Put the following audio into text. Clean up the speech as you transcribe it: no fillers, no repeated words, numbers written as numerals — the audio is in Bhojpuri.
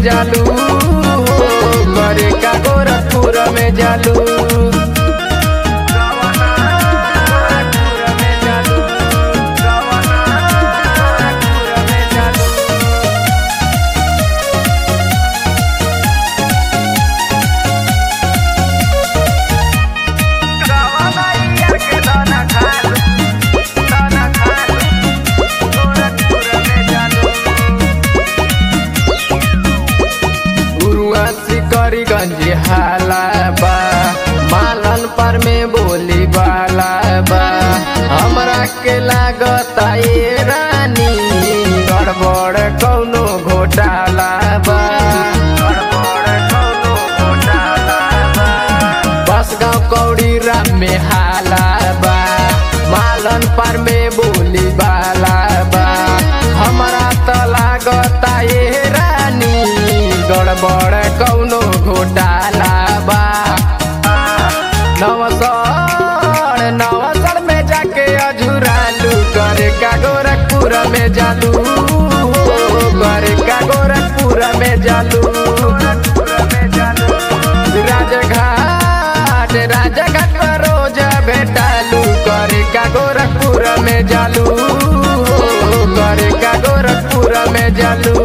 जालू करे का गोरखपुर में जालू। करीगंज हाला बा मालन पर में बोली वाला बा हमरा के लागता ये रानी गड़बड़ कौनो घोटाला बा, गड़बड़ कौनो घोटाला बा। बस गाँव कौड़ी राम में हाला बा मालन पर में बोली वाला बा हमरा तो लागता ये रानी गड़बड़ कौनो घोटाला बा। नवसर में जाके अझुरालू करे का गोरखपुर में जालू करे का गोरखपुर में जालू। राजघाट पर रोज भेटालू करे का गोरखपुर में जालू करे का गोरखपुर में जालू।